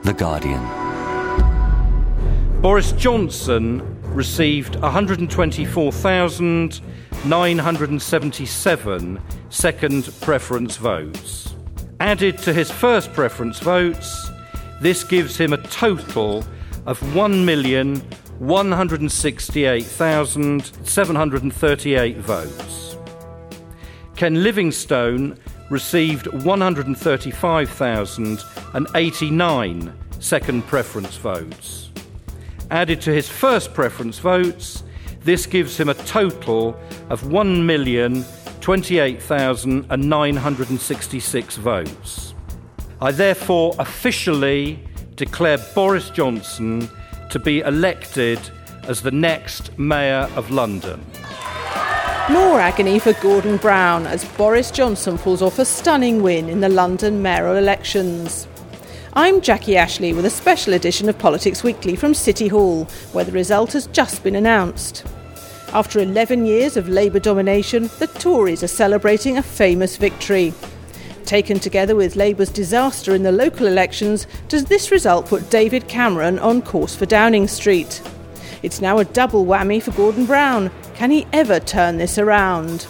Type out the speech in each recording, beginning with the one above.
The Guardian. Boris Johnson received 124,977 second preference votes. Added to his first preference votes, this gives him a total of 1,168,738 votes. Ken Livingstone received 135,089 second preference votes. Added to his first preference votes, this gives him a total of 1,028,966 votes. I therefore officially declare Boris Johnson to be elected as the next Mayor of London. More agony for Gordon Brown as Boris Johnson pulls off a stunning win in the London mayoral elections. I'm Jackie Ashley with a special edition of Politics Weekly from City Hall, where the result has just been announced. After 11 years of Labour domination, the Tories are celebrating a famous victory. Taken together with Labour's disaster in the local elections, does this result put David Cameron on course for Downing Street? It's now a double whammy for Gordon Brown. Can he ever turn this around?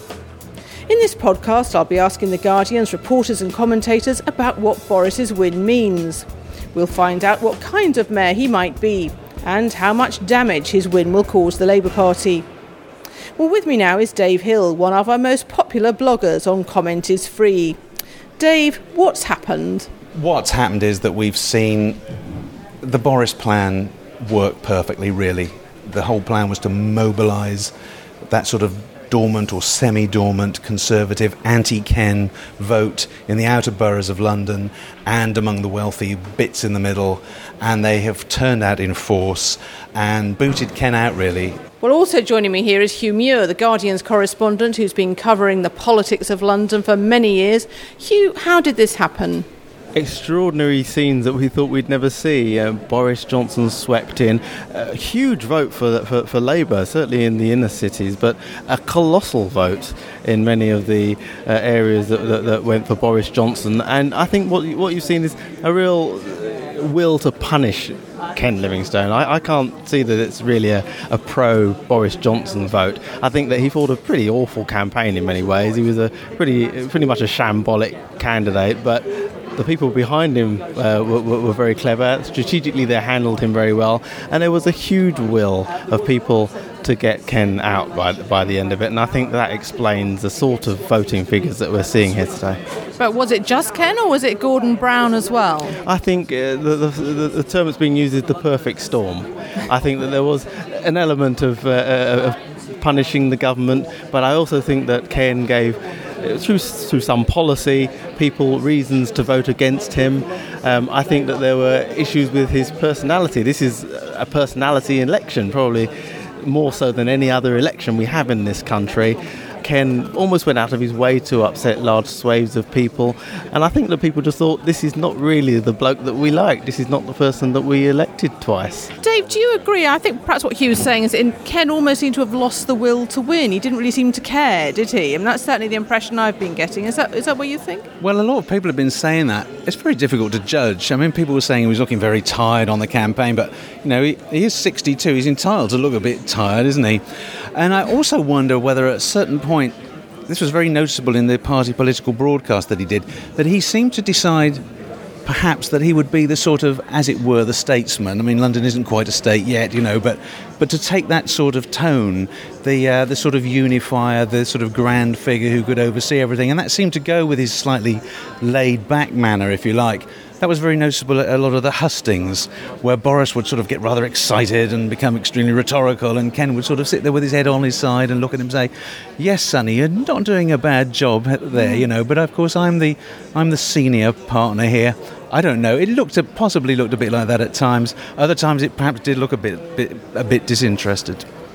In this podcast, I'll be asking The Guardian's reporters and commentators about what Boris's win means. We'll find out what kind of mayor he might be and how much damage his win will cause the Labour Party. Well, with me now is Dave Hill, one of our most popular bloggers on Comment is Free. Dave, what's happened? What's happened is that we've seen the Boris plan work perfectly, really. The whole plan was to mobilise that sort of dormant or semi-dormant Conservative anti-Ken vote in the outer boroughs of London and among the wealthy bits in the middle, and they have turned out in force and booted Ken out, really. Well, also joining me here is Hugh Muir, The Guardian's correspondent who's been covering the politics of London for many years. Hugh, how did this happen? Extraordinary scenes that we thought we'd never see. Boris Johnson swept in a huge vote for Labour, certainly in the inner cities, but a colossal vote in many of the areas that went for Boris Johnson. And I think what you've seen is a real will to punish Ken Livingstone. I can't see that it's really a pro-Boris Johnson vote. I think that he fought a pretty awful campaign in many ways. He was a pretty much a shambolic candidate, but the people behind him were very clever. Strategically, they handled him very well, and there was a huge will of people to get Ken out by the end of it, and I think that explains the sort of voting figures that we're seeing here today. But was it just Ken, or was it Gordon Brown as well? I think the term that's being used is the perfect storm. I think that there was an element of punishing the government, but I also think that Ken gave, through some policy, people reasons to vote against him. I think that there were issues with his personality. This is a personality election, probably more so than any other election we have in this country. Ken almost went out of his way to upset large swathes of people, and I think that people just thought, this is not really the bloke that we like, this is not the person that we elected twice. Dave, do you agree? I think perhaps what Hugh was saying is Ken almost seemed to have lost the will to win. He didn't really seem to care, did he? And that's certainly the impression I've been getting. Is that what you think? Well, a lot of people have been saying that. It's very difficult to judge. I mean, people were saying he was looking very tired on the campaign, but, you know, he is 62. He's entitled to look a bit tired, isn't he? And I also wonder whether at a certain point, this was very noticeable in the party political broadcast that he did, that he seemed to decide perhaps that he would be the sort of, as it were, the statesman. I mean, London isn't quite a state yet, you know, but to take that sort of tone, the sort of unifier, the sort of grand figure who could oversee everything, and that seemed to go with his slightly laid-back manner, if you like. That was very noticeable at a lot of the hustings, where Boris would sort of get rather excited and become extremely rhetorical, and Ken would sort of sit there with his head on his side and look at him and say, "Yes, Sonny, you're not doing a bad job there, you know, but of course I'm the senior partner here." I don't know. It possibly looked a bit like that at times. Other times it perhaps did look a bit disinterested.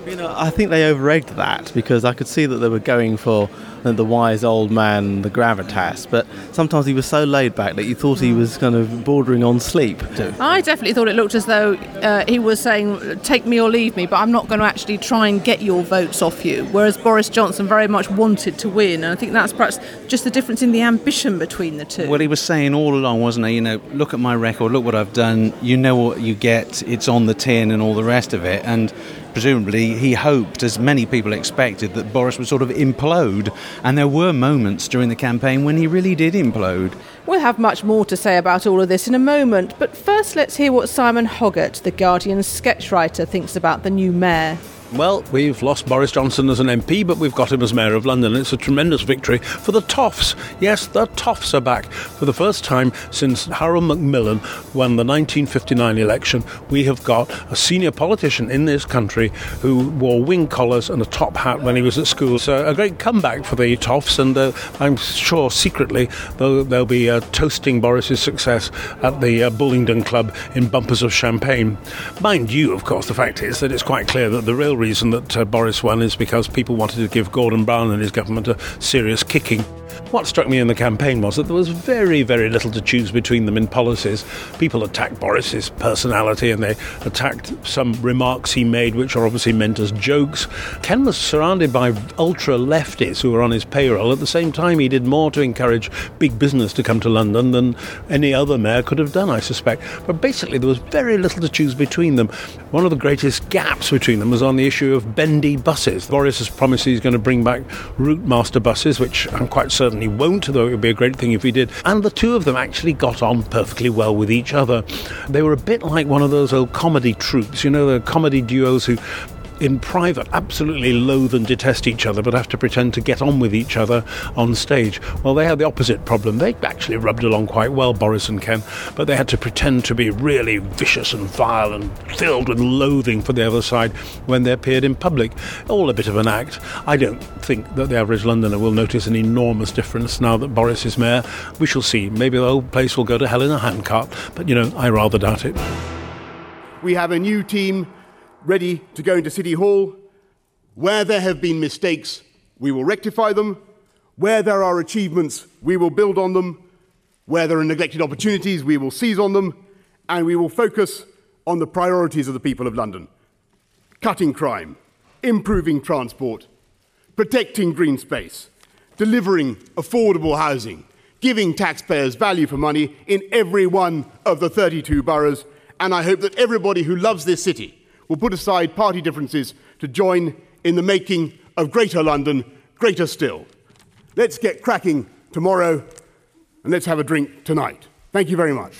I think they over-egged that, because I could see that they were going for the wise old man, the gravitas, but sometimes he was so laid back that you thought he was kind of bordering on sleep. I definitely thought it looked as though he was saying, take me or leave me, but I'm not going to actually try and get your votes off you, whereas Boris Johnson very much wanted to win, and I think that's perhaps just the difference in the ambition between the two. Well, he was saying all along, wasn't he, look at my record, look what I've done, you know what you get, it's on the tin and all the rest of it, and presumably he hoped, as many people expected, that Boris would sort of implode, and there were moments during the campaign when he really did implode. We'll have much more to say about all of this in a moment, but first let's hear what Simon Hoggart, The Guardian's sketch writer, thinks about the new mayor. Well, we've lost Boris Johnson as an MP, but we've got him as Mayor of London. It's a tremendous victory for the Toffs. Yes, the Toffs are back. For the first time since Harold Macmillan won the 1959 election, we have got a senior politician in this country who wore wing collars and a top hat when he was at school. So a great comeback for the Toffs, and I'm sure secretly they'll be toasting Boris's success at the Bullingdon Club in bumpers of champagne. Mind you, of course, the fact is that it's quite clear that the real reason that Boris won is because people wanted to give Gordon Brown and his government a serious kicking. What struck me in the campaign was that there was very, very little to choose between them in policies. People attacked Boris's personality, and they attacked some remarks he made, which are obviously meant as jokes. Ken was surrounded by ultra-lefties who were on his payroll. At the same time, he did more to encourage big business to come to London than any other mayor could have done, I suspect. But basically, there was very little to choose between them. One of the greatest gaps between them was on the issue of bendy buses. Boris has promised he's going to bring back route master buses, which I'm quite certain he won't, though it would be a great thing if he did. And the two of them actually got on perfectly well with each other. They were a bit like one of those old comedy troupes, the comedy duos who in private absolutely loathe and detest each other but have to pretend to get on with each other on stage. Well, they had the opposite problem. They actually rubbed along quite well, Boris and Ken, but they had to pretend to be really vicious and vile and filled with loathing for the other side when they appeared in public. All a bit of an act. I don't think that the average Londoner will notice an enormous difference now that Boris is mayor. We shall see. Maybe the whole place will go to hell in a handcart, but I rather doubt it. We have a new team ready to go into City Hall. Where there have been mistakes, we will rectify them. Where there are achievements, we will build on them. Where there are neglected opportunities, we will seize on them. And we will focus on the priorities of the people of London. Cutting crime, improving transport, protecting green space, delivering affordable housing, giving taxpayers value for money in every one of the 32 boroughs. And I hope that everybody who loves this city will put aside party differences to join in the making of Greater London greater still. Let's get cracking tomorrow, and let's have a drink tonight. Thank you very much.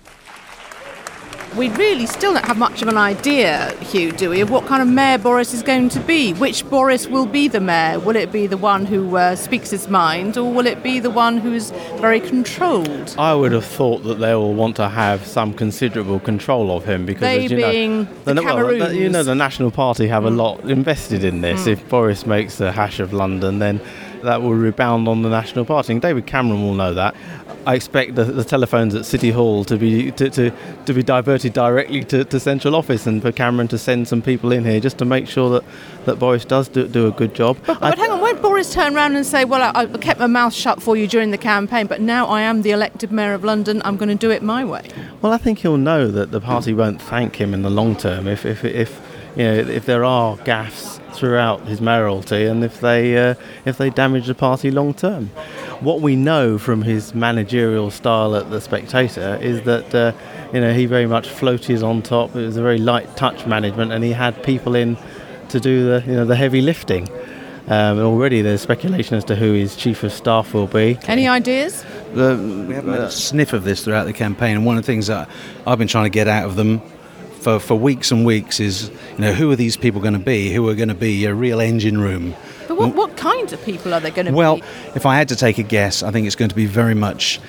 We really still don't have much of an idea, Hugh, do we, of what kind of mayor Boris is going to be? Which Boris will be the mayor? Will it be the one who speaks his mind, or will it be the one who's very controlled? I would have thought that they will want to have some considerable control of him, because they being the Cameroons. The National Party have a lot invested in this. If Boris makes a hash of London, then that will rebound on the National Party, and David Cameron will know that. I expect the telephones at City Hall to be diverted directly to central office, and for Cameron to send some people in here just to make sure that Boris does do a good job. But hang on, won't Boris turn around and say, well, I kept my mouth shut for you during the campaign, but now I am the elected mayor of London, I'm going to do it my way? Well, I think he'll know that the party won't thank him in the long term if there are gaffes throughout his mayoralty, and if they damage the party long term. What we know from his managerial style at The Spectator is that he very much floated on top. It was a very light touch management, and he had people in to do the heavy lifting. Already there's speculation as to who his chief of staff will be. Any ideas? We haven't had a sniff of this throughout the campaign, and one of the things that I've been trying to get out of them for weeks and weeks is, who are these people going to be? Who are going to be a real engine room? But what kind of people are they going to be? Well, if I had to take a guess, I think it's going to be very much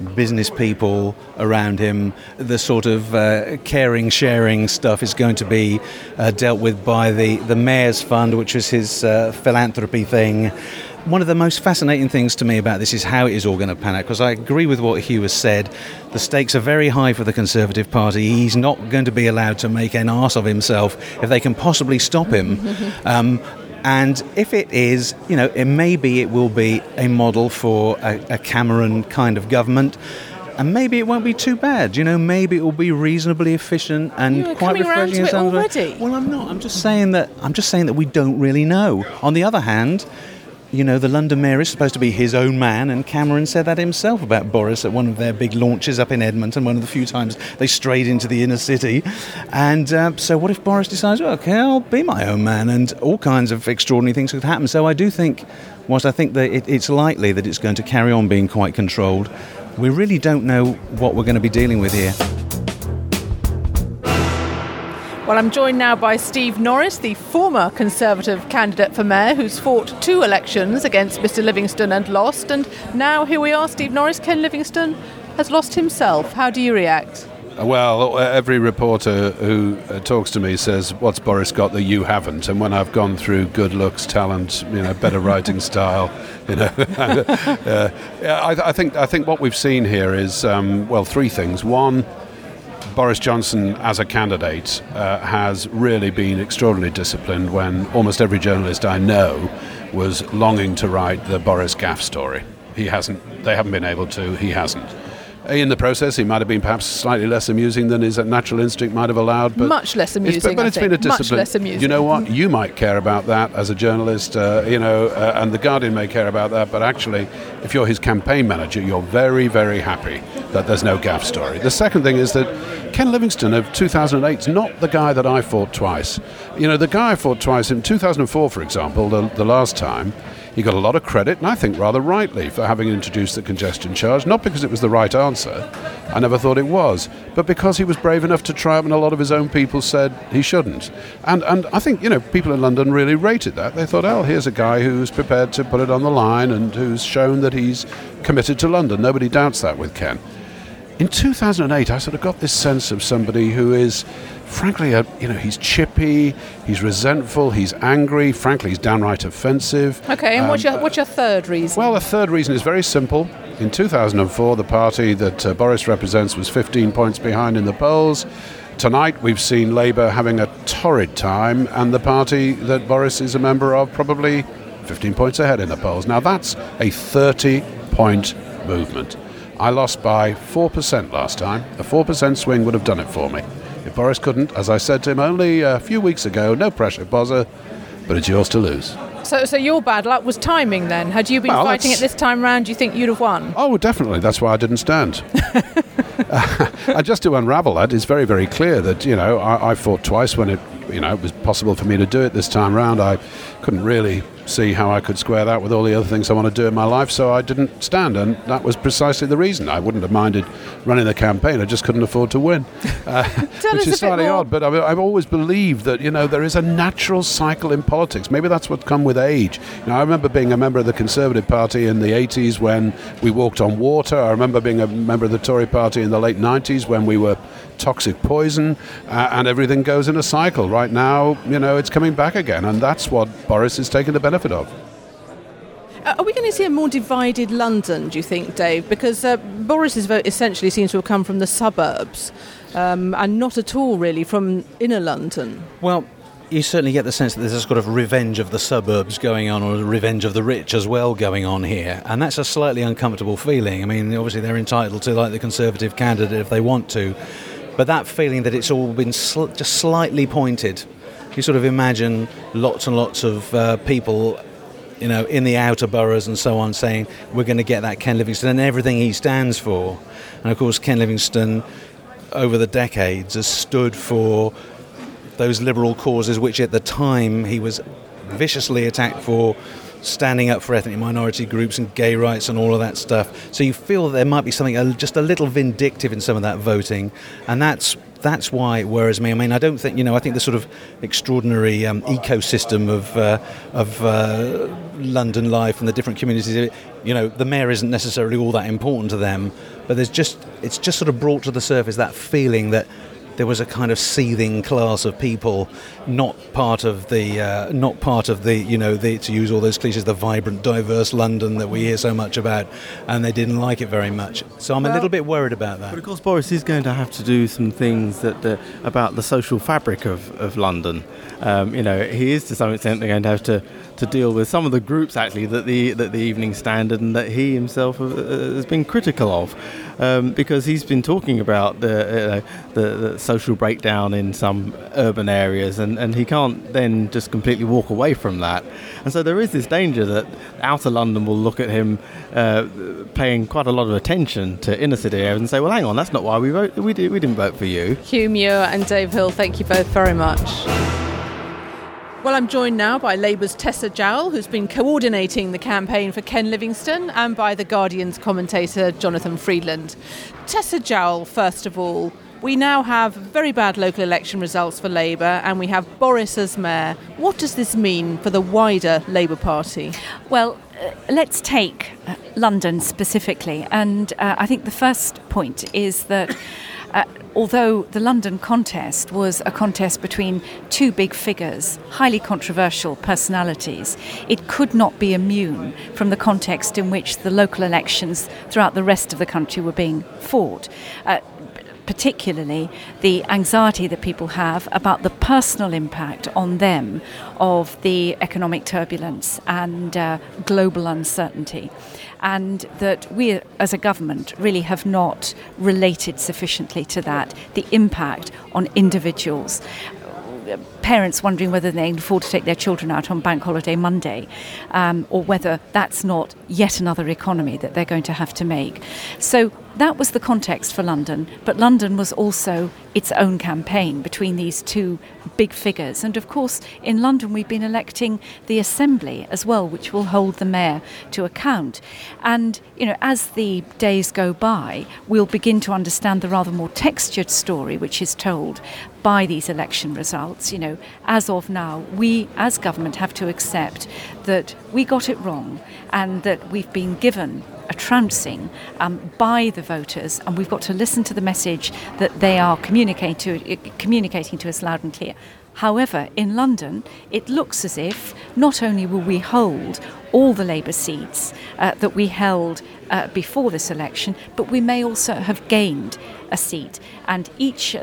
business people around him. The sort of caring, sharing stuff is going to be dealt with by the Mayor's Fund, which was his philanthropy thing. One of the most fascinating things to me about this is how it is all going to pan out, because I agree with what Hugh has said. The stakes are very high for the Conservative Party. He's not going to be allowed to make an arse of himself if they can possibly stop him. And if it is, maybe it will be a model for a Cameron kind of government. And maybe it won't be too bad. Maybe it will be reasonably efficient and quite refreshing in some way. Well, I'm not. I'm just saying that we don't really know. On the other hand, the London Mayor is supposed to be his own man, and Cameron said that himself about Boris at one of their big launches up in Edmonton, one of the few times they strayed into the inner city. And so what if Boris decides, okay, I'll be my own man, and all kinds of extraordinary things could happen. So I do think, whilst I think that it's likely that it's going to carry on being quite controlled, we really don't know what we're going to be dealing with here. Well, I'm joined now by Steve Norris, the former Conservative candidate for mayor who's fought 2 elections against Mr Livingstone and lost. And now here we are, Steve Norris. Ken Livingstone has lost himself. How do you react? Well, every reporter who talks to me says, what's Boris got that you haven't? And when I've gone through good looks, talent, better writing style, I think what we've seen here is, 3 things. One, Boris Johnson as a candidate has really been extraordinarily disciplined when almost every journalist I know was longing to write the Boris Gaff story. They haven't been able to, he hasn't. In the process, he might have been perhaps slightly less amusing than his natural instinct might have allowed. But much less amusing, but it's been a discipline. Much less amusing. You know what? You might care about that as a journalist, and The Guardian may care about that, but actually, if you're his campaign manager, you're very, very happy that there's no Gaff story. The second thing is that Ken Livingstone of 2008 is not the guy that I fought twice. The guy I fought twice in 2004, for example, the last time, he got a lot of credit, and I think rather rightly, for having introduced the congestion charge, not because it was the right answer, I never thought it was, but because he was brave enough to try it when a lot of his own people said he shouldn't. And I think, people in London really rated that. They thought, here's a guy who's prepared to put it on the line and who's shown that he's committed to London. Nobody doubts that with Ken. In 2008, I sort of got this sense of somebody who is, frankly, he's chippy, he's resentful, he's angry, frankly, he's downright offensive. Okay, and what's your third reason? Well, the third reason is very simple. In 2004, the party that Boris represents was 15 points behind in the polls. Tonight, we've seen Labour having a torrid time, and the party that Boris is a member of probably 15 points ahead in the polls. Now, that's a 30-point movement. I lost by 4% last time. A 4% swing would have done it for me. If Boris couldn't, as I said to him only a few weeks ago, no pressure, Bozza, but it's yours to lose. So your bad luck was timing then? Had you been fighting it this time round, do you think you'd have won? Oh, definitely. That's why I didn't stand. And just to unravel that, it's very, very clear that, I fought twice when it was possible for me to do it this time round. I couldn't really see how I could square that with all the other things I want to do in my life, so I didn't stand, and that was precisely the reason. I wouldn't have minded running the campaign, I just couldn't afford to win, which is slightly odd, but I've always believed that, there is a natural cycle in politics. Maybe that's what's come with age. I remember being a member of the Conservative Party in the 80s when we walked on water. I remember being a member of the Tory Party in the late 90s when we were toxic poison, and everything goes in a cycle. Right now, it's coming back again, and that's what Boris is taking the benefit of. Are we going to see a more divided London, do you think, Dave? Because Boris's vote essentially seems to have come from the suburbs, and not at all really from inner London. Well, you certainly get the sense that there's a sort of revenge of the suburbs going on, or a revenge of the rich as well going on here, and that's a slightly uncomfortable feeling. I mean, obviously they're entitled to like the Conservative candidate if they want to, but that feeling that it's all been just slightly pointed. You sort of imagine lots and lots of people, in the outer boroughs and so on, saying we're going to get that Ken Livingstone and everything he stands for. And of course, Ken Livingstone, over the decades, has stood for those liberal causes which at the time he was viciously attacked for, standing up for ethnic minority groups and gay rights and all of that stuff. So you feel that there might be something just a little vindictive in some of that voting, and that's that's why it worries me. I mean, I don't think, I think the sort of extraordinary ecosystem of London life and the different communities, the mayor isn't necessarily all that important to them, but it's just sort of brought to the surface that feeling that there was a kind of seething class of people, not part of the, to use all those cliches, the vibrant, diverse London that we hear so much about, and they didn't like it very much. So I'm a little bit worried about that. But of course, Boris is going to have to do some things that about the social fabric of London. He is to some extent going to have to deal with some of the groups actually that the Evening Standard and that he himself has been critical of, because he's been talking about the social breakdown in some urban areas, and he can't then just completely walk away from that. And so there is this danger that outer London will look at him paying quite a lot of attention to inner city areas and say, well, hang on, that's not why we didn't vote for you. Hugh Muir and Dave Hill, thank you both very much. Well, I'm joined now by Labour's Tessa Jowell, who's been coordinating the campaign for Ken Livingstone, and by The Guardian's commentator Jonathan Freedland. Tessa Jowell, first of all, we now have very bad local election results for Labour, and we have Boris as mayor. What does this mean for the wider Labour Party? Well, let's take London specifically, and I think the first point is that although the London contest was a contest between two big figures, highly controversial personalities, it could not be immune from the context in which the local elections throughout the rest of the country were being fought. Particularly the anxiety that people have about the personal impact on them of the economic turbulence and global uncertainty. And that we as a government really have not related sufficiently to that, the impact on individuals. Parents wondering whether they can afford to take their children out on Bank Holiday Monday, or whether that's not yet another economy that they're going to have to make. So that was the context for London, but London was also its own campaign between these two big figures. And of course, in London we've been electing the Assembly as well, which will hold the mayor to account. And, as the days go by, we'll begin to understand the rather more textured story which is told by these election results. As of now, we as government have to accept that we got it wrong and that we've been given a trouncing by the voters, and we've got to listen to the message that they are communicating to us loud and clear. However, in London, it looks as if not only will we hold all the Labour seats that we held before this election, but we may also have gained a seat. And each,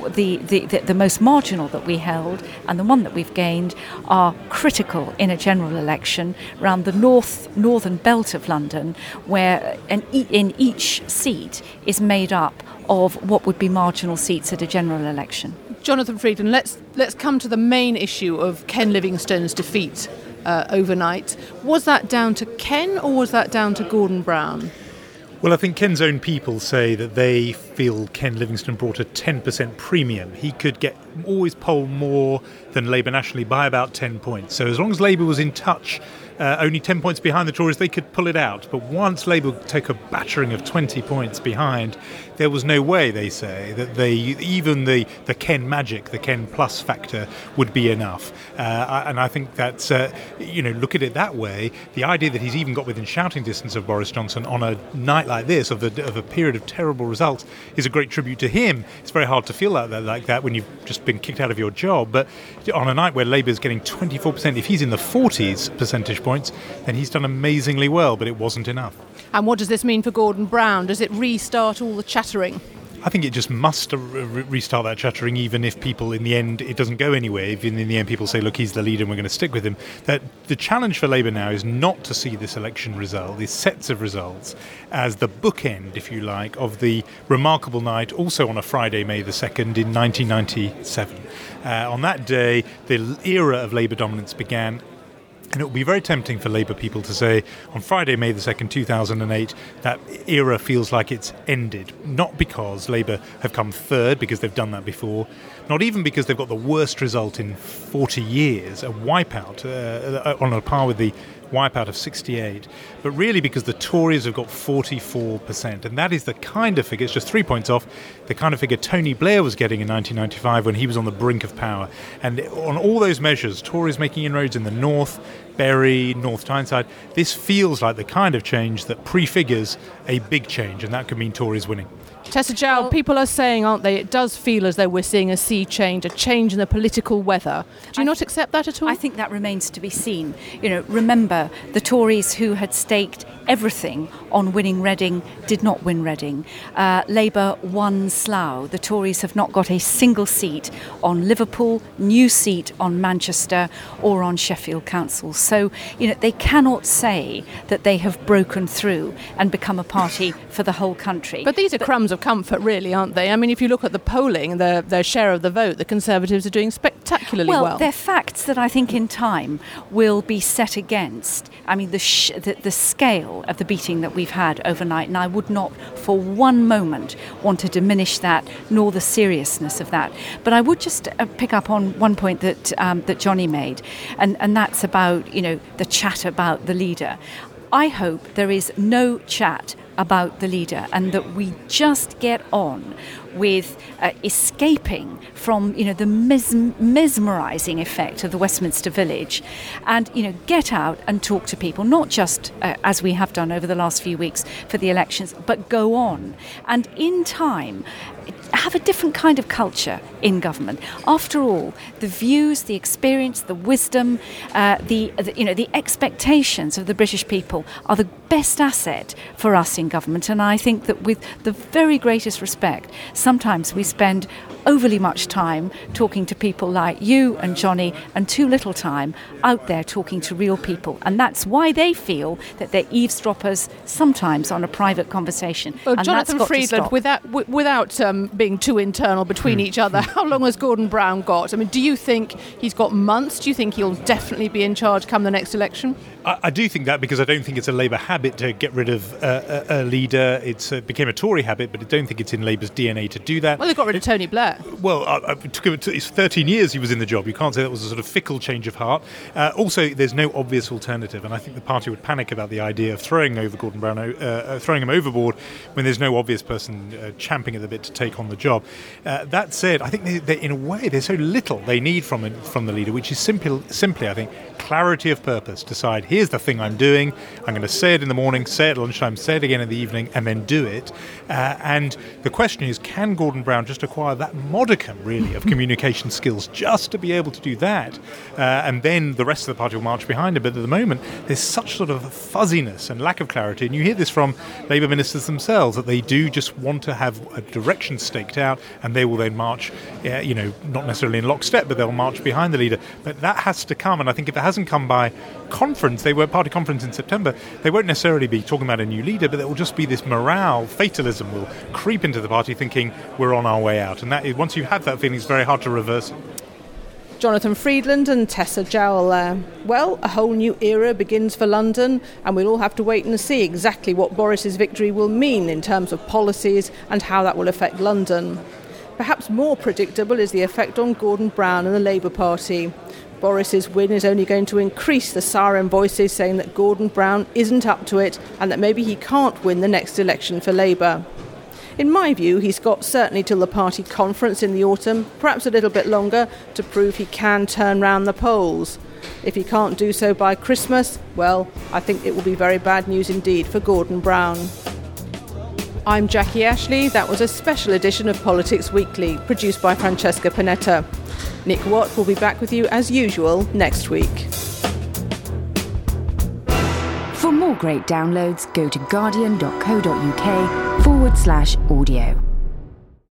the most marginal that we held and the one that we've gained are critical in a general election around the northern belt of London, where in each seat is made up of what would be marginal seats at a general election. Jonathan Freedland, let's come to the main issue of Ken Livingstone's defeat overnight. Was that down to Ken or was that down to Gordon Brown? Well, I think Ken's own people say that they feel Ken Livingstone brought a 10% premium. He could always poll more than Labour nationally by about 10 points. So as long as Labour was in touch, only 10 points behind the Tories, they could pull it out. But once Labour took a battering of 20 points behind, there was no way, they say, that even the Ken magic, the Ken plus factor would be enough. And I think that's, look at it that way, the idea that he's even got within shouting distance of Boris Johnson on a night like this, of a period of terrible results, is a great tribute to him. It's very hard to feel like that when you've just been kicked out of your job. But on a night where Labour's getting 24%, if he's in the 40s percentage points, then he's done amazingly well, but it wasn't enough. And what does this mean for Gordon Brown? Does it restart all the chattering? I think it just must restart that chattering, even if people, in the end, it doesn't go anywhere. If in the end people say, look, he's the leader and we're going to stick with him. That the challenge for Labour now is not to see this election result, these sets of results, as the bookend, if you like, of the remarkable night, also on a Friday, May the 2nd, in 1997. On that day, the era of Labour dominance began. And it will be very tempting for Labour people to say, on Friday, May the 2nd, 2008, that era feels like it's ended. Not because Labour have come third, because they've done that before. Not even because they've got the worst result in 40 years, a wipeout on a par with the wipeout of 68, but really because the Tories have got 44%. And that is the kind of figure, it's just 3 points off, the kind of figure Tony Blair was getting in 1995 when he was on the brink of power. And on all those measures, Tories making inroads in the north, Bury, North Tyneside, this feels like the kind of change that prefigures a big change, and that could mean Tories winning. Tessa Jowell, people are saying, aren't they, it does feel as though we're seeing a sea change, a change in the political weather. Do you not accept that at all? I think that remains to be seen. Remember, the Tories who had staked everything on winning Reading did not win Reading. Labour won Slough. The Tories have not got a single seat on Liverpool, new seat on Manchester or on Sheffield Council. So, they cannot say that they have broken through and become a party for the whole country. But these are crumbs of comfort, really, aren't they? I mean, if you look at the polling, their share of the vote, the Conservatives are doing spectacularly well. Well, they're facts that I think in time will be set against, the scale of the beating that we've had overnight, and I would not for one moment want to diminish that, nor the seriousness of that. But I would just pick up on one point that Johnny made, and that's about, the chat about the leader. I hope there is no chat about the leader and that we just get on with escaping from the mesmerising effect of the Westminster Village and get out and talk to people, not just as we have done over the last few weeks for the elections, but go on and in time have a different kind of culture in government. After all, the views, the experience, the wisdom, the expectations of the British people are the best asset for us in government. And I think that with the very greatest respect, sometimes we spend overly much time talking to people like you and Johnny and too little time out there talking to real people. And that's why they feel that they're eavesdroppers sometimes on a private conversation. Well, and Jonathan Freedland, without being too internal between each other, how long has Gordon Brown got? I mean, do you think he's got months? Do you think he'll definitely be in charge come the next election? I do think that, because I don't think it's a Labour habit to get rid of a leader. It became a Tory habit, but I don't think it's in Labour's DNA to do that. Well, they got rid of Tony Blair. Well, it's 13 years he was in the job. You can't say that was a sort of fickle change of heart. Also, there's no obvious alternative, and I think the party would panic about the idea of throwing over Gordon Brown, throwing him overboard when there's no obvious person champing at the bit to take on the job. That said, I think they in a way, there's so little they need from the leader, which is simply, I think, clarity of purpose. Decide, here's the thing I'm doing. I'm going to say it in the morning, say it at lunchtime, say it again in the evening, and then do it. And the question is, can Gordon Brown just acquire that modicum, really, of communication skills just to be able to do that? And then the rest of the party will march behind him. But at the moment, there's such sort of fuzziness and lack of clarity. And you hear this from Labour ministers themselves, that they do just want to have a direction staked out, and they will then march, not necessarily in lockstep, but they'll march behind the leader. But that has to come, and I think if it hasn't come by conference, party conference in September, they won't necessarily be talking about a new leader, but there will just be this morale, fatalism will creep into the party thinking we're on our way out. And that is, once you have that feeling, it's very hard to reverse it. Jonathan Freedland and Tessa Jowell there. Well, a whole new era begins for London, and we'll all have to wait and see exactly what Boris's victory will mean in terms of policies and how that will affect London. Perhaps more predictable is the effect on Gordon Brown and the Labour Party. Boris's win is only going to increase the siren voices saying that Gordon Brown isn't up to it and that maybe he can't win the next election for Labour. In my view, he's got certainly till the party conference in the autumn, perhaps a little bit longer, to prove he can turn round the polls. If he can't do so by Christmas, well, I think it will be very bad news indeed for Gordon Brown. I'm Jackie Ashley. That was a special edition of Politics Weekly, produced by Francesca Panetta. Nick Watt will be back with you as usual next week. For more great downloads, go to guardian.co.uk/audio.